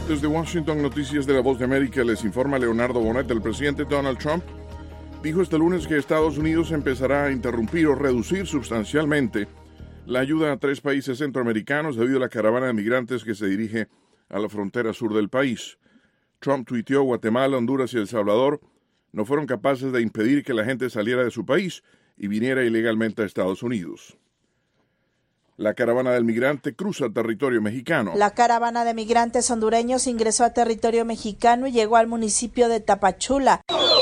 Desde Washington, Noticias de la Voz de América, les informa Leonardo Bonet. El presidente Donald Trump dijo este lunes que Estados Unidos empezará a interrumpir o reducir sustancialmente la ayuda a 3 países centroamericanos debido a la caravana de migrantes que se dirige a la frontera sur del país. Trump tuiteó: Guatemala, Honduras y El Salvador no fueron capaces de impedir que la gente saliera de su país y viniera ilegalmente a Estados Unidos. La caravana del migrante cruza territorio mexicano. La caravana de migrantes hondureños ingresó a territorio mexicano y llegó al municipio de Tapachula.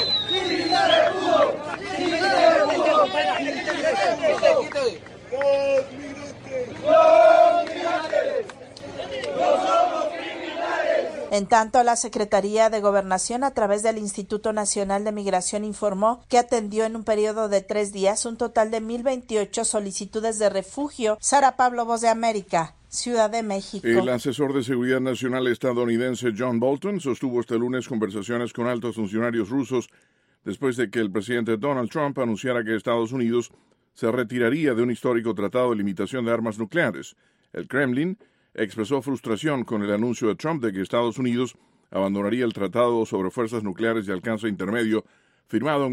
En tanto, la Secretaría de Gobernación, a través del Instituto Nacional de Migración, informó que atendió en un periodo de 3 días un total de 1,028 solicitudes de refugio. Sara Pablo, Voz de América, Ciudad de México. El asesor de seguridad nacional estadounidense John Bolton sostuvo este lunes conversaciones con altos funcionarios rusos después de que el presidente Donald Trump anunciara que Estados Unidos se retiraría de un histórico tratado de limitación de armas nucleares. El Kremlin expresó frustración con el anuncio de Trump de que Estados Unidos abandonaría el Tratado sobre Fuerzas Nucleares de Alcance Intermedio, firmado en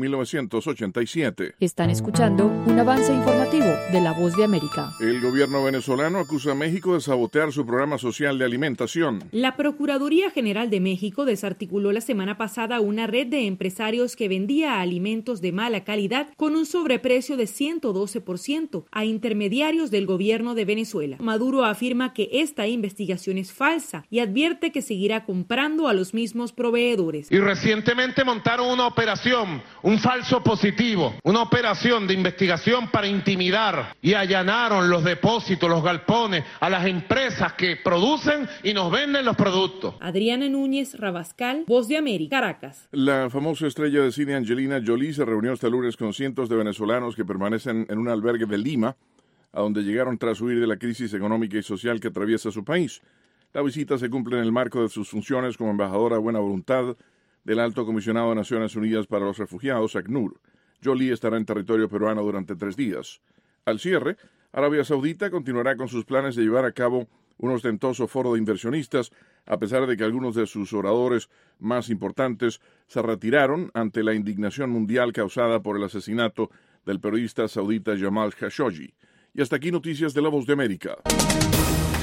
1987. Están escuchando un avance informativo de La Voz de América. El gobierno venezolano acusa a México de sabotear su programa social de alimentación. La Procuraduría General de México desarticuló la semana pasada una red de empresarios que vendía alimentos de mala calidad con un sobreprecio de 112% a intermediarios del gobierno de Venezuela. Maduro afirma que esta investigación es falsa y advierte que seguirá comprando a los mismos proveedores. Y recientemente montaron una operación, un falso positivo, una operación de investigación para intimidar, y allanaron los depósitos, los galpones a las empresas que producen y nos venden los productos. Adriana Núñez Rabascal, Voz de América, Caracas. La famosa estrella de cine Angelina Jolie se reunió este lunes con cientos de venezolanos que permanecen en un albergue de Lima, a donde llegaron tras huir de la crisis económica y social que atraviesa su país. La visita se cumple en el marco de sus funciones como embajadora de buena voluntad del Alto Comisionado de Naciones Unidas para los Refugiados, ACNUR. Jolie estará en territorio peruano durante 3 días. Al cierre, Arabia Saudita continuará con sus planes de llevar a cabo un ostentoso foro de inversionistas, a pesar de que algunos de sus oradores más importantes se retiraron ante la indignación mundial causada por el asesinato del periodista saudita Jamal Khashoggi. Y hasta aquí Noticias de La Voz de América.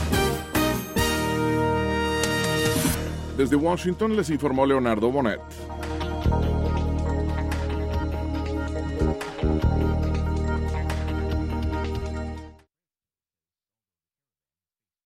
Desde Washington les informó Leonardo Bonet.